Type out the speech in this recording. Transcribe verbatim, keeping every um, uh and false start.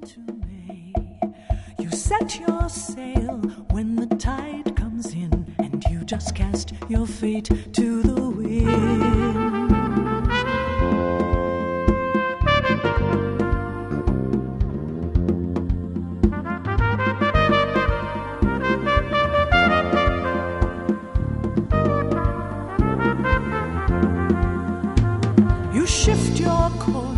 to May. You set your sail when the tide comes in, and you just cast your fate to the wind. You shift your course